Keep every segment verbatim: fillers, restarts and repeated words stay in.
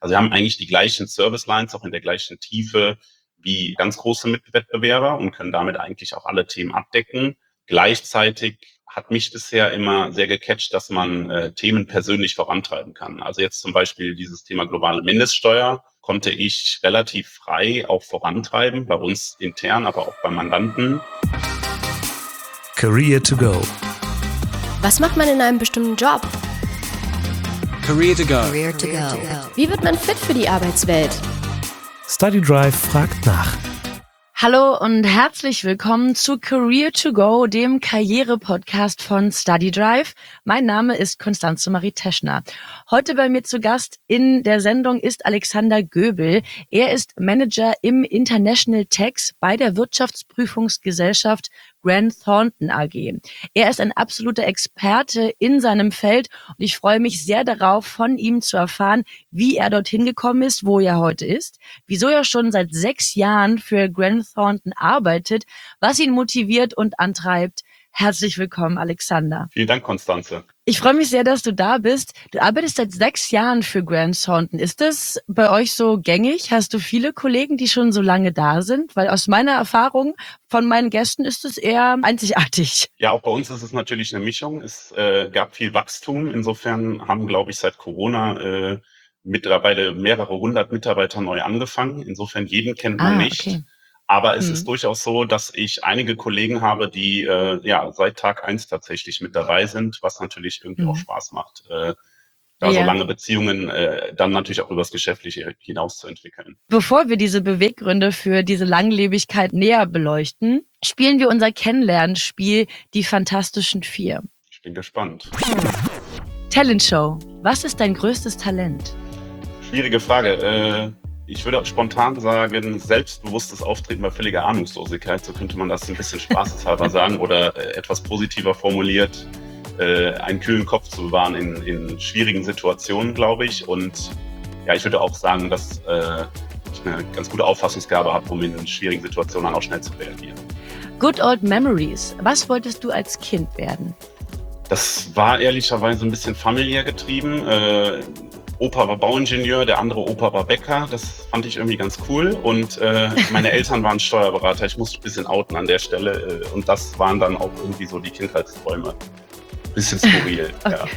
Also wir haben eigentlich die gleichen Service Lines, auch in der gleichen Tiefe wie ganz große Mitwettbewerber und können damit eigentlich auch alle Themen abdecken. Gleichzeitig hat mich bisher immer sehr gecatcht, dass man äh, Themen persönlich vorantreiben kann. Also jetzt zum Beispiel dieses Thema globale Mindeststeuer konnte ich relativ frei auch vorantreiben, bei uns intern, aber auch bei Mandanten. Career to go. Was macht man in einem bestimmten Job? Career to go. Career to go. Wie wird man fit für die Arbeitswelt? StudyDrive fragt nach. Hallo und herzlich willkommen zu Career to Go, dem Karriere-Podcast von StudyDrive. Mein Name ist Constanze Marie Teschner. Heute bei mir zu Gast in der Sendung ist Alexander Göbel. Er ist Manager im International Tax bei der Wirtschaftsprüfungsgesellschaft Grant Thornton A G. Er ist ein absoluter Experte in seinem Feld und ich freue mich sehr darauf, von ihm zu erfahren, wie er dorthin gekommen ist, wo er heute ist, wieso er schon seit sechs Jahren für Grant Thornton arbeitet, was ihn motiviert und antreibt. Herzlich willkommen, Alexander. Vielen Dank, Constanze. Ich freue mich sehr, dass du da bist. Du arbeitest seit sechs Jahren für Grant Thornton. Ist das bei euch so gängig? Hast du viele Kollegen, die schon so lange da sind? Weil aus meiner Erfahrung von meinen Gästen ist es eher einzigartig. Ja, auch bei uns ist es natürlich eine Mischung. Es äh, gab viel Wachstum. Insofern haben, glaube ich, seit Corona äh, mittlerweile mehrere hundert Mitarbeiter neu angefangen. Insofern jeden kennt man Ah, nicht. okay. Aber es Hm. ist durchaus so, dass ich einige Kollegen habe, die äh, ja seit Tag eins tatsächlich mit dabei sind, was natürlich irgendwie Hm. auch Spaß macht, äh, da so Ja. lange Beziehungen äh, dann natürlich auch übers Geschäftliche hinaus zu entwickeln. Bevor wir diese Beweggründe für diese Langlebigkeit näher beleuchten, spielen wir unser Kennenlernspiel Die Fantastischen Vier. Ich bin gespannt. Talentshow. Was ist dein größtes Talent? Schwierige Frage. Äh, ich würde spontan sagen, selbstbewusstes Auftreten bei völliger Ahnungslosigkeit. So könnte man das ein bisschen spaßeshalber sagen oder äh, etwas positiver formuliert. Äh, einen kühlen Kopf zu bewahren in, in schwierigen Situationen, glaube ich. Und ja, ich würde auch sagen, dass äh, ich eine ganz gute Auffassungsgabe habe, um in schwierigen Situationen auch schnell zu reagieren. Good Old Memories. Was wolltest du als Kind werden? Das war ehrlicherweise ein bisschen familiär getrieben. Äh, Opa war Bauingenieur, der andere Opa war Bäcker. Das fand ich irgendwie ganz cool. Und äh, meine Eltern waren Steuerberater. Ich musste ein bisschen outen an der Stelle. Äh, und das waren dann auch irgendwie so die Kindheitsträume. Bisschen skurril, ja.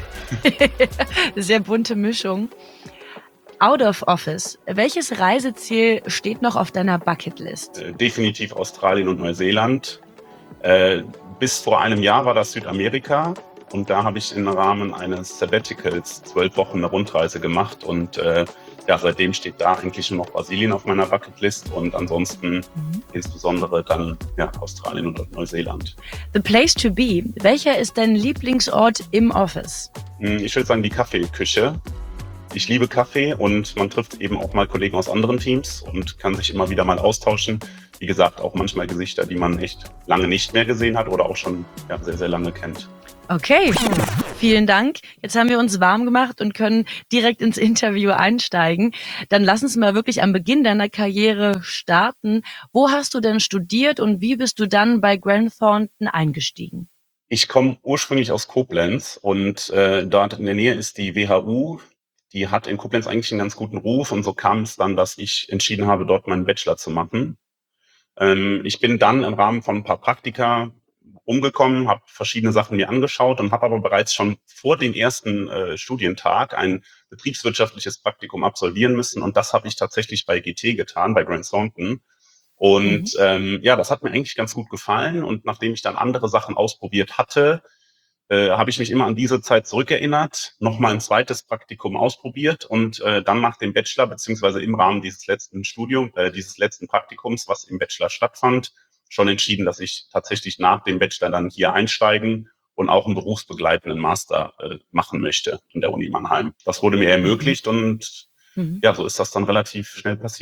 Sehr bunte Mischung. Out of Office. Welches Reiseziel steht noch auf deiner Bucketlist? Äh, definitiv Australien und Neuseeland. Äh, bis vor einem Jahr war das Südamerika. Und da habe ich im Rahmen eines Sabbaticals zwölf Wochen eine Rundreise gemacht. Und äh, ja, seitdem steht da eigentlich nur noch Brasilien auf meiner Bucketlist. Und ansonsten mhm. insbesondere dann ja, Australien und Neuseeland. The place to be. Welcher ist dein Lieblingsort im Office? Ich würde sagen die Kaffeeküche. Ich liebe Kaffee und man trifft eben auch mal Kollegen aus anderen Teams und kann sich immer wieder mal austauschen. Wie gesagt, auch manchmal Gesichter, die man echt lange nicht mehr gesehen hat oder auch schon ja, sehr, sehr lange kennt. Okay, vielen Dank. Jetzt haben wir uns warm gemacht und können direkt ins Interview einsteigen. Dann lass uns mal wirklich am Beginn deiner Karriere starten. Wo hast du denn studiert und wie bist du dann bei Grant Thornton eingestiegen? Ich komme ursprünglich aus Koblenz und äh, dort in der Nähe ist die W H U. Die hat in Koblenz eigentlich einen ganz guten Ruf und so kam es dann, dass ich entschieden habe, dort meinen Bachelor zu machen. Ähm, ich bin dann im Rahmen von ein paar Praktika umgekommen, habe verschiedene Sachen mir angeschaut und habe aber bereits schon vor dem ersten äh, Studientag ein betriebswirtschaftliches Praktikum absolvieren müssen und das habe ich tatsächlich bei G T getan, bei Grant Thornton. Und mhm. ähm, ja, das hat mir eigentlich ganz gut gefallen und nachdem ich dann andere Sachen ausprobiert hatte, äh, habe ich mich immer an diese Zeit zurückerinnert, nochmal ein zweites Praktikum ausprobiert und äh, dann nach dem Bachelor beziehungsweise im Rahmen dieses letzten Studium, äh, dieses letzten Praktikums, was im Bachelor stattfand, schon entschieden, dass ich tatsächlich nach dem Bachelor dann hier einsteigen und auch einen berufsbegleitenden Master äh, machen möchte in der Uni Mannheim. Das wurde mir ermöglicht und mhm. ja, so ist das dann relativ schnell passiert.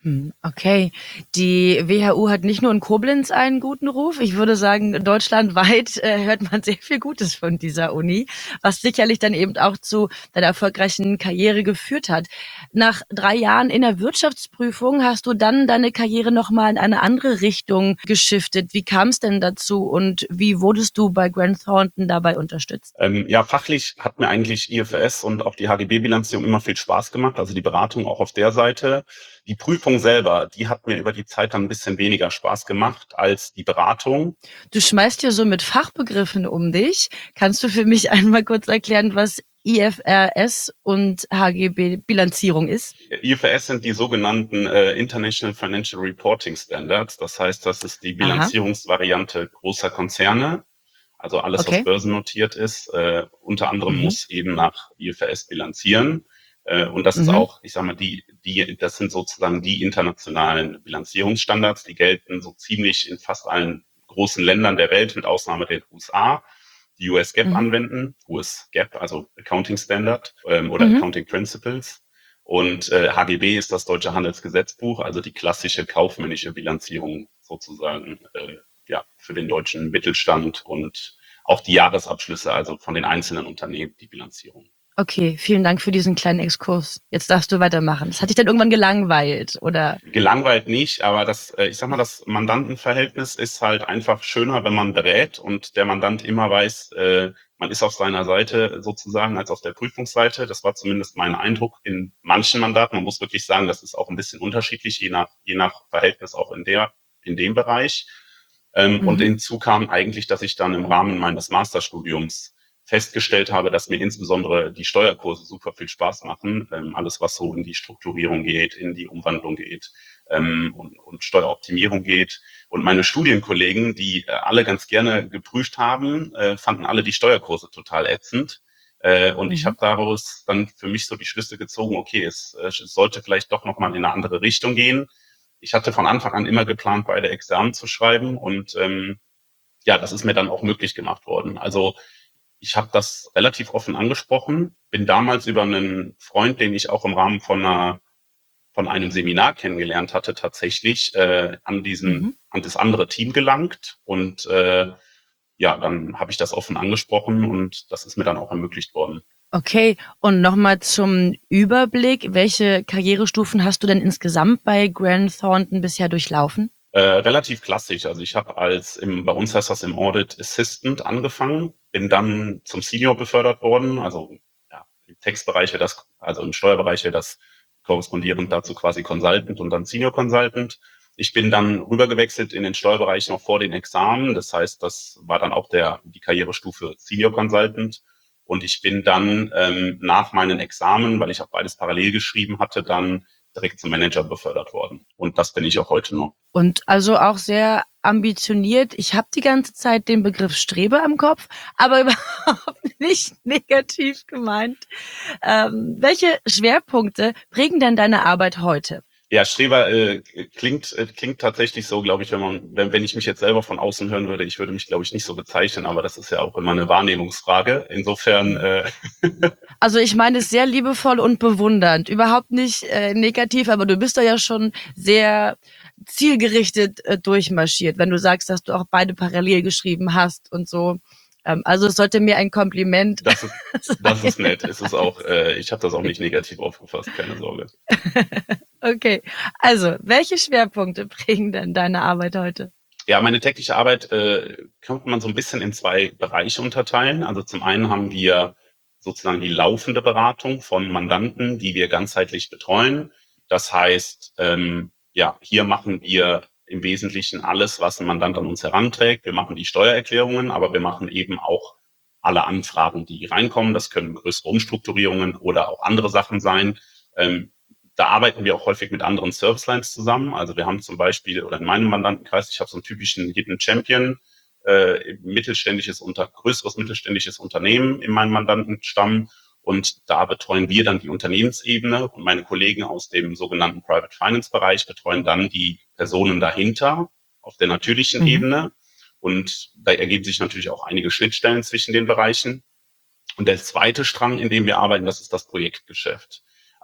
Hm, okay. Die W H U hat nicht nur in Koblenz einen guten Ruf. Ich würde sagen, deutschlandweit äh, hört man sehr viel Gutes von dieser Uni, was sicherlich dann eben auch zu deiner erfolgreichen Karriere geführt hat. Nach drei Jahren in der Wirtschaftsprüfung hast du dann deine Karriere nochmal in eine andere Richtung geschiftet. Wie kam es denn dazu und wie wurdest du bei Grant Thornton dabei unterstützt? Ähm, ja, fachlich hat mir eigentlich I F R S und auch die H G B-Bilanzierung immer viel Spaß gemacht, also die Beratung auch auf der Seite. Die Prüfung selber, die hat mir über die Zeit dann ein bisschen weniger Spaß gemacht als die Beratung. Du schmeißt ja so mit Fachbegriffen um dich. Kannst du für mich einmal kurz erklären, was I F R S und H G B-Bilanzierung ist? I F R S sind die sogenannten äh, International Financial Reporting Standards. Das heißt, das ist die Aha, Bilanzierungsvariante großer Konzerne. Also alles, was okay. börsennotiert ist, äh, unter anderem Mhm. muss eben nach I F R S bilanzieren. Äh, und das ist Mhm. auch, ich sag mal, die, die, das sind sozusagen die internationalen Bilanzierungsstandards, die gelten so ziemlich in fast allen großen Ländern der Welt, mit Ausnahme der U S A, die U S GAAP Mhm. anwenden, U S GAAP, also Accounting Standard ähm, oder Mhm. Accounting Principles. Und äh, H G B ist das deutsche Handelsgesetzbuch, also die klassische kaufmännische Bilanzierung sozusagen äh, ja, für den deutschen Mittelstand und auch die Jahresabschlüsse, also von den einzelnen Unternehmen, die Bilanzierung. Okay, vielen Dank für diesen kleinen Exkurs. Jetzt darfst du weitermachen. Das hat dich dann irgendwann gelangweilt, oder? Gelangweilt nicht, aber das, äh, ich sag mal, das Mandantenverhältnis ist halt einfach schöner, wenn man berät und der Mandant immer weiß, äh, man ist auf seiner Seite sozusagen als auf der Prüfungsseite. Das war zumindest mein Eindruck in manchen Mandaten. Man muss wirklich sagen, das ist auch ein bisschen unterschiedlich, je nach, je nach Verhältnis auch in der, in dem Bereich. Ähm, und Mhm. hinzu kam eigentlich, dass ich dann im Rahmen meines Masterstudiums festgestellt habe, dass mir insbesondere die Steuerkurse super viel Spaß machen. Ähm, alles, was so in die Strukturierung geht, in die Umwandlung geht ähm, und, und Steueroptimierung geht. Und meine Studienkollegen, die äh, alle ganz gerne geprüft haben, äh, fanden alle die Steuerkurse total ätzend. Äh, und ich Mhm. habe daraus dann für mich so die Schlüsse gezogen, okay, es, es sollte vielleicht doch nochmal in eine andere Richtung gehen. Ich hatte von Anfang an immer geplant, beide Examen zu schreiben und ähm, ja, das ist mir dann auch möglich gemacht worden. Also ich habe das relativ offen angesprochen, bin damals über einen Freund, den ich auch im Rahmen von einer von einem Seminar kennengelernt hatte, tatsächlich äh, an diesen Mhm. an das andere Team gelangt und äh, ja, dann habe ich das offen angesprochen und das ist mir dann auch ermöglicht worden. Okay, und nochmal zum Überblick. Welche Karrierestufen hast du denn insgesamt bei Grant Thornton bisher durchlaufen? Äh, relativ klassisch. Also ich habe als im, bei uns heißt das im Audit Assistant angefangen, bin dann zum Senior befördert worden. Also ja, im Textbereich wäre das, also im Steuerbereich wäre das korrespondierend dazu quasi Consultant und dann Senior Consultant. Ich bin dann rübergewechselt in den Steuerbereich noch vor den Examen. Das heißt, das war dann auch der die Karrierestufe Senior Consultant. Und ich bin dann ähm, nach meinen Examen, weil ich auch beides parallel geschrieben hatte, dann direkt zum Manager befördert worden. Und das bin ich auch heute noch. Und also auch sehr ambitioniert. Ich habe die ganze Zeit den Begriff Streber im Kopf, aber überhaupt nicht negativ gemeint. Ähm, welche Schwerpunkte prägen denn deine Arbeit heute? Ja, Streber äh, klingt äh, klingt tatsächlich so, glaube ich, wenn man wenn, wenn ich mich jetzt selber von außen hören würde, ich würde mich, glaube ich, nicht so bezeichnen, aber das ist ja auch immer eine Wahrnehmungsfrage. Insofern, äh, Also ich meine es sehr liebevoll und bewundernd, überhaupt nicht äh, negativ, aber du bist da ja schon sehr zielgerichtet äh, durchmarschiert, wenn du sagst, dass du auch beide parallel geschrieben hast und so. Ähm, also es sollte mir ein Kompliment das ist das sein. ist nett. Es ist auch, äh, ich habe das auch nicht negativ aufgefasst, keine Sorge. Okay, also welche Schwerpunkte prägen denn deine Arbeit heute? Ja, meine tägliche Arbeit äh, könnte man so ein bisschen in zwei Bereiche unterteilen. Also zum einen haben wir sozusagen die laufende Beratung von Mandanten, die wir ganzheitlich betreuen. Das heißt, ähm, ja, hier machen wir im Wesentlichen alles, was ein Mandant an uns heranträgt. Wir machen die Steuererklärungen, aber wir machen eben auch alle Anfragen, die reinkommen. Das können größere Umstrukturierungen oder auch andere Sachen sein. Ähm, Da arbeiten wir auch häufig mit anderen Service Lines zusammen. Also wir haben zum Beispiel, oder in meinem Mandantenkreis, ich habe so einen typischen Hidden Champion, äh, mittelständisches, unter, größeres mittelständisches Unternehmen in meinem Mandantenstamm. Und da betreuen wir dann die Unternehmensebene und meine Kollegen aus dem sogenannten Private Finance Bereich betreuen dann die Personen dahinter auf der natürlichen Mhm. Ebene. Und da ergeben sich natürlich auch einige Schnittstellen zwischen den Bereichen. Und der zweite Strang, in dem wir arbeiten, das ist das Projektgeschäft.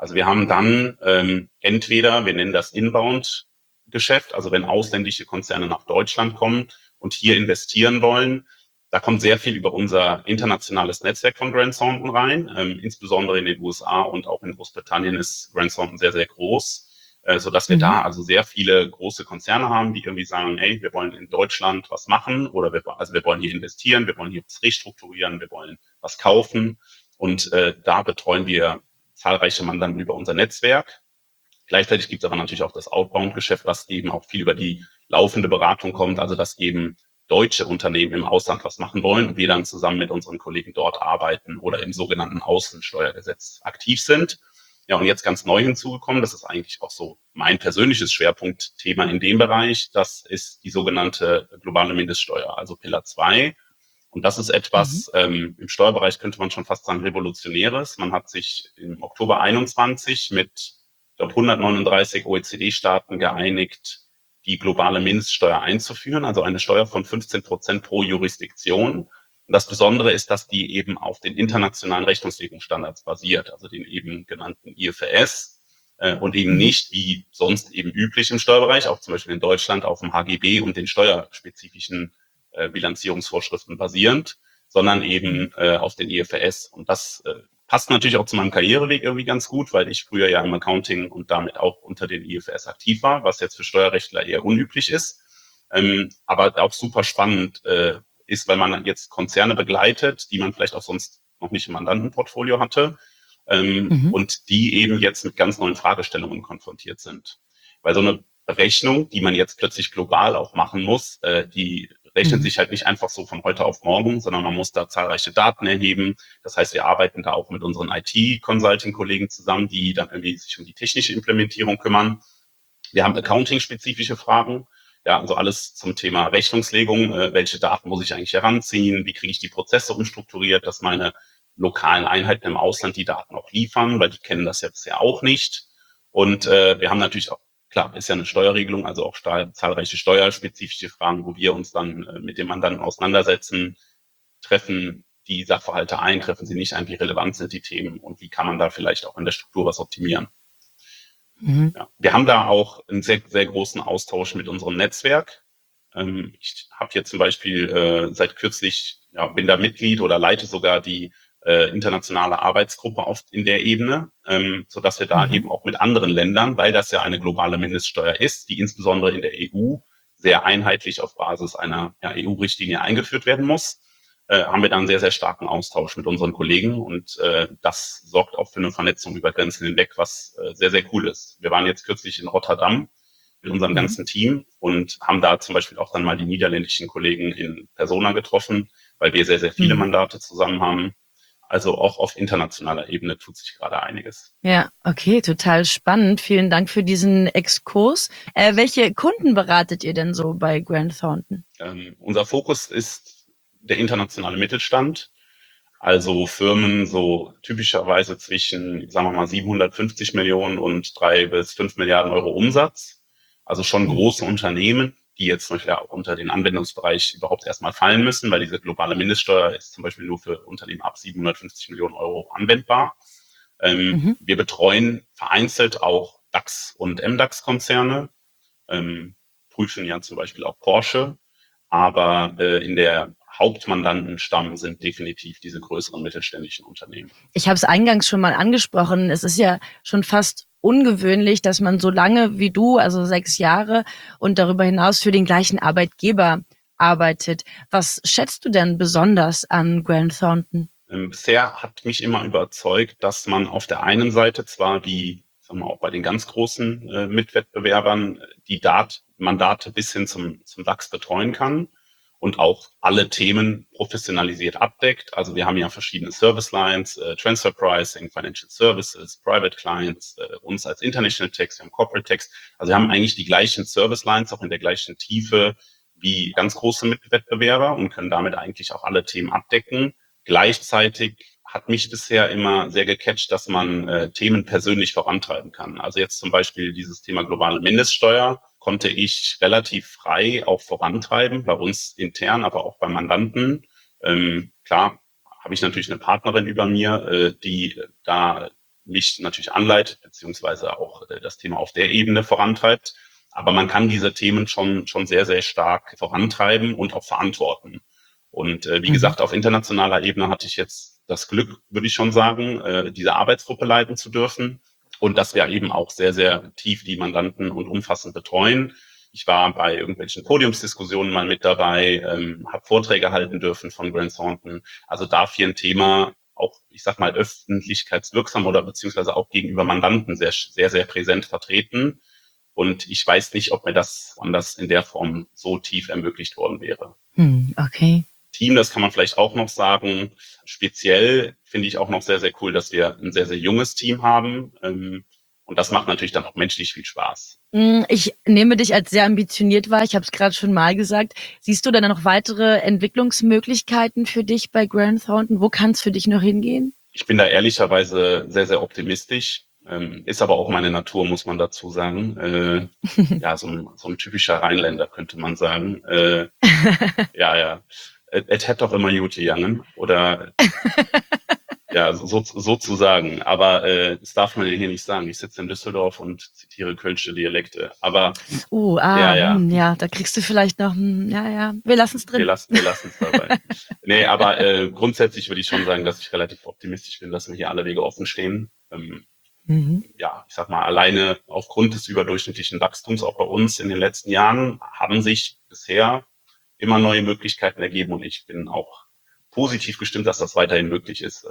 Also wir haben dann ähm, entweder, wir nennen das Inbound-Geschäft, also wenn ausländische Konzerne nach Deutschland kommen und hier investieren wollen, da kommt sehr viel über unser internationales Netzwerk von Grant Thornton rein. Ähm, insbesondere in den U S A und auch in Großbritannien ist Grant Thornton sehr, sehr groß, äh, sodass wir Mhm. da also sehr viele große Konzerne haben, die irgendwie sagen, hey, wir wollen in Deutschland was machen oder wir, also wir wollen hier investieren, wir wollen hier was restrukturieren, wir wollen was kaufen. Und äh, da betreuen wir zahlreiche Mandanten über unser Netzwerk. Gleichzeitig gibt es aber natürlich auch das Outbound-Geschäft, was eben auch viel über die laufende Beratung kommt, also dass eben deutsche Unternehmen im Ausland was machen wollen und wir dann zusammen mit unseren Kollegen dort arbeiten oder im sogenannten Außensteuergesetz aktiv sind. Ja, und jetzt ganz neu hinzugekommen, das ist eigentlich auch so mein persönliches Schwerpunktthema in dem Bereich, das ist die sogenannte globale Mindeststeuer, also Pillar zwei. Und das ist etwas, mhm. ähm, im Steuerbereich könnte man schon fast sagen, Revolutionäres. Man hat sich im Oktober einundzwanzig mit, ich glaube, hundertneununddreißig O E C D-Staaten geeinigt, die globale Mindeststeuer einzuführen, also eine Steuer von fünfzehn Prozent pro Jurisdiktion. Und das Besondere ist, dass die eben auf den internationalen Rechnungslegungsstandards basiert, also den eben genannten I F R S äh, und eben nicht wie sonst eben üblich im Steuerbereich, auch zum Beispiel in Deutschland auf dem H G B und den steuerspezifischen äh, Bilanzierungsvorschriften basierend, sondern eben äh, auf den I F R S. Und das äh, passt natürlich auch zu meinem Karriereweg irgendwie ganz gut, weil ich früher ja im Accounting und damit auch unter den I F R S aktiv war, was jetzt für Steuerrechtler eher unüblich ist. Ähm, aber auch super spannend äh, ist, weil man jetzt Konzerne begleitet, die man vielleicht auch sonst noch nicht im Mandantenportfolio hatte ähm, mhm. und die eben jetzt mit ganz neuen Fragestellungen konfrontiert sind. Weil so eine Berechnung, die man jetzt plötzlich global auch machen muss, äh, die rechnet mhm. sich halt nicht einfach so von heute auf morgen, sondern man muss da zahlreiche Daten erheben. Das heißt, wir arbeiten da auch mit unseren I T-Consulting-Kollegen zusammen, die dann irgendwie sich um die technische Implementierung kümmern. Wir haben Accounting-spezifische Fragen, ja, also alles zum Thema Rechnungslegung. Äh, welche Daten muss ich eigentlich heranziehen? Wie kriege ich die Prozesse umstrukturiert, dass meine lokalen Einheiten im Ausland die Daten auch liefern, weil die kennen das ja bisher auch nicht. Und äh, wir haben natürlich auch, klar, ist ja eine Steuerregelung, also auch steuer, zahlreiche steuerspezifische Fragen, wo wir uns dann äh, mit dem Mandanten auseinandersetzen, treffen die Sachverhalte ein, treffen sie nicht ein, wie relevant sind die Themen und wie kann man da vielleicht auch in der Struktur was optimieren. Mhm. Ja, wir haben da auch einen sehr, sehr großen Austausch mit unserem Netzwerk. Ähm, ich habe hier zum Beispiel äh, seit kürzlich, ja, bin da Mitglied oder leite sogar die äh, internationale Arbeitsgruppe auf in der Ebene, ähm, so dass wir da mhm. eben auch mit anderen Ländern, weil das ja eine globale Mindeststeuer ist, die insbesondere in der E U sehr einheitlich auf Basis einer ja, E U-Richtlinie eingeführt werden muss, äh, haben wir da einen sehr, sehr starken Austausch mit unseren Kollegen und äh, das sorgt auch für eine Vernetzung über Grenzen hinweg, was äh, sehr, sehr cool ist. Wir waren jetzt kürzlich in Rotterdam mit unserem mhm. ganzen Team und haben da zum Beispiel auch dann mal die niederländischen Kollegen in Persona getroffen, weil wir sehr, sehr viele mhm. Mandate zusammen haben. Also auch auf internationaler Ebene tut sich gerade einiges. Ja, okay, total spannend. Vielen Dank für diesen Exkurs. Äh, welche Kunden beratet ihr denn so bei Grant Thornton? Ähm, unser Fokus ist der internationale Mittelstand. Also Firmen so typischerweise zwischen, sagen wir mal, siebenhundertfünfzig Millionen und drei bis fünf Milliarden Euro Umsatz. Also schon große Unternehmen, die jetzt zum Beispiel auch unter den Anwendungsbereich überhaupt erstmal fallen müssen, weil diese globale Mindeststeuer ist zum Beispiel nur für Unternehmen ab siebenhundertfünfzig Millionen Euro anwendbar. Ähm, mhm. Wir betreuen vereinzelt auch DAX- und M DAX-Konzerne, ähm, prüfen ja zum Beispiel auch Porsche, aber äh, in der Hauptmandantenstamm sind definitiv diese größeren mittelständischen Unternehmen. Ich habe es eingangs schon mal angesprochen. Es ist ja schon fast ungewöhnlich, dass man so lange wie du, also sechs Jahre und darüber hinaus für den gleichen Arbeitgeber arbeitet. Was schätzt du denn besonders an Grant Thornton? Ähm, bisher hat mich immer überzeugt, dass man auf der einen Seite zwar wie sagen wir auch bei den ganz großen äh, Mitwettbewerbern die Dat- Mandate bis hin zum, zum DAX betreuen kann und auch alle Themen professionalisiert abdeckt. Also wir haben ja verschiedene Service Lines, äh, Transfer Pricing, Financial Services, Private Clients, äh, uns als International Tax, wir haben Corporate Tax. Also wir haben eigentlich die gleichen Service Lines, auch in der gleichen Tiefe wie ganz große Mitwettbewerber und können damit eigentlich auch alle Themen abdecken. Gleichzeitig hat mich bisher immer sehr gecatcht, dass man äh, Themen persönlich vorantreiben kann. Also jetzt zum Beispiel dieses Thema globale Mindeststeuer konnte ich relativ frei auch vorantreiben, bei uns intern, aber auch beim Mandanten. Ähm, klar habe ich natürlich eine Partnerin über mir, äh, die da mich natürlich anleitet, beziehungsweise auch äh, das Thema auf der Ebene vorantreibt. Aber man kann diese Themen schon, schon sehr, sehr stark vorantreiben und auch verantworten. Und äh, wie mhm. gesagt, auf internationaler Ebene hatte ich jetzt das Glück, würde ich schon sagen, äh, diese Arbeitsgruppe leiten zu dürfen. Und dass wir eben auch sehr, sehr tief die Mandanten und umfassend betreuen. Ich war bei irgendwelchen Podiumsdiskussionen mal mit dabei, ähm, habe Vorträge halten dürfen von Grant Thornton. Also dafür ein Thema auch, ich sag mal, öffentlichkeitswirksam oder beziehungsweise auch gegenüber Mandanten sehr, sehr, sehr präsent vertreten. Und ich weiß nicht, ob mir das anders in der Form so tief ermöglicht worden wäre. Hm, okay. Team, das kann man vielleicht auch noch sagen. Speziell finde ich auch noch sehr, sehr cool, dass wir ein sehr, sehr junges Team haben. Und das macht natürlich dann auch menschlich viel Spaß. Ich nehme dich als sehr ambitioniert wahr. Ich habe es gerade schon mal gesagt. Siehst du dann noch weitere Entwicklungsmöglichkeiten für dich bei Grant Thornton? Wo kann es für dich noch hingehen? Ich bin da ehrlicherweise sehr, sehr optimistisch. Ähm, ist aber auch meine Natur, muss man dazu sagen. Äh, ja, so ein, so ein typischer Rheinländer, könnte man sagen. Äh, ja, ja. Es hätte doch immer gut gegangen. Oder ja, so, sozusagen. Aber äh, das darf man hier nicht sagen. Ich sitze in Düsseldorf und zitiere kölsche Dialekte. Aber uh, ah, ja, ja. Hm, ja, da kriegst du vielleicht noch, hm, ja, ja. Wir lassen es drin. Wir lassen wir lassen es dabei. Nee, aber äh, grundsätzlich würde ich schon sagen, dass ich relativ optimistisch bin, dass mir hier alle Wege offen stehen. Ähm, mhm. Ja, ich sag mal, alleine aufgrund des überdurchschnittlichen Wachstums auch bei uns in den letzten Jahren haben sich bisher immer neue Möglichkeiten ergeben und ich bin auch positiv gestimmt, dass das weiterhin möglich ist.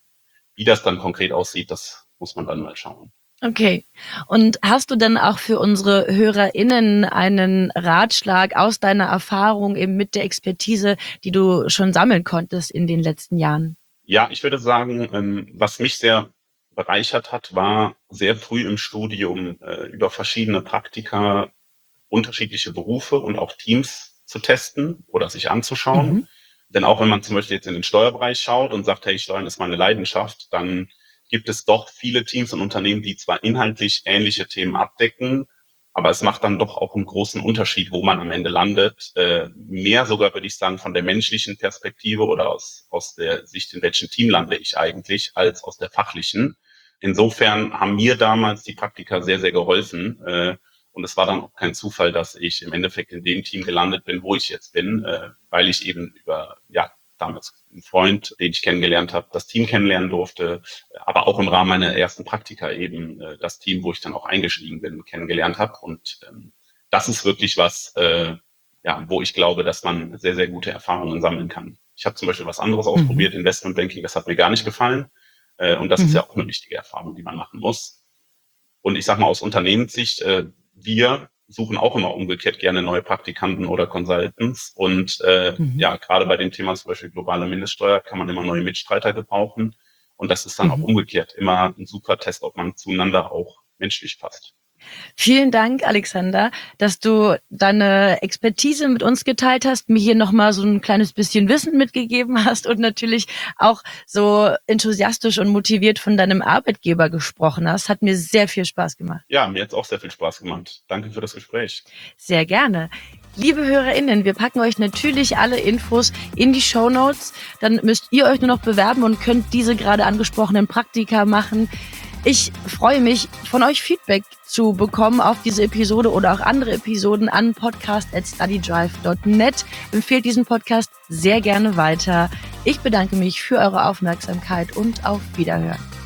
Wie das dann konkret aussieht, das muss man dann mal schauen. Okay. Und hast du dann auch für unsere HörerInnen einen Ratschlag aus deiner Erfahrung eben mit der Expertise, die du schon sammeln konntest in den letzten Jahren? Ja, ich würde sagen, was mich sehr bereichert hat, war sehr früh im Studium über verschiedene Praktika, unterschiedliche Berufe und auch Teams zu testen oder sich anzuschauen. Mhm. Denn auch wenn man zum Beispiel jetzt in den Steuerbereich schaut und sagt, hey, Steuern ist meine Leidenschaft, dann gibt es doch viele Teams und Unternehmen, die zwar inhaltlich ähnliche Themen abdecken, aber es macht dann doch auch einen großen Unterschied, wo man am Ende landet. Äh, mehr sogar, würde ich sagen, von der menschlichen Perspektive oder aus, aus der Sicht, in welchem Team lande ich eigentlich, als aus der fachlichen. Insofern haben mir damals die Praktika sehr, sehr geholfen. Äh, Und es war dann auch kein Zufall, dass ich im Endeffekt in dem Team gelandet bin, wo ich jetzt bin, äh, weil ich eben über, ja, damals einen Freund, den ich kennengelernt habe, das Team kennenlernen durfte, aber auch im Rahmen meiner ersten Praktika eben äh, das Team, wo ich dann auch eingestiegen bin, kennengelernt habe. Und ähm, das ist wirklich was, äh, ja, wo ich glaube, dass man sehr, sehr gute Erfahrungen sammeln kann. Ich habe zum Beispiel was anderes mhm. ausprobiert, Investmentbanking, das hat mir gar nicht gefallen. Äh, und das mhm. ist ja auch eine wichtige Erfahrung, die man machen muss. Und ich sage mal, aus Unternehmenssicht, äh, wir suchen auch immer umgekehrt gerne neue Praktikanten oder Consultants. Und äh, mhm. ja, gerade bei dem Thema zum Beispiel globale Mindeststeuer kann man immer neue Mitstreiter gebrauchen. Und das ist dann mhm. auch umgekehrt immer ein super Test, ob man zueinander auch menschlich passt. Vielen Dank, Alexander, dass du deine Expertise mit uns geteilt hast, mir hier nochmal so ein kleines bisschen Wissen mitgegeben hast und natürlich auch so enthusiastisch und motiviert von deinem Arbeitgeber gesprochen hast. Hat mir sehr viel Spaß gemacht. Ja, mir hat es auch sehr viel Spaß gemacht. Danke für das Gespräch. Sehr gerne. Liebe HörerInnen, wir packen euch natürlich alle Infos in die Shownotes. Dann müsst ihr euch nur noch bewerben und könnt diese gerade angesprochenen Praktika machen. Ich freue mich, von euch Feedback zu bekommen auf diese Episode oder auch andere Episoden an podcast at studydrive dot net. Empfehlt diesen Podcast sehr gerne weiter. Ich bedanke mich für eure Aufmerksamkeit und auf Wiederhören.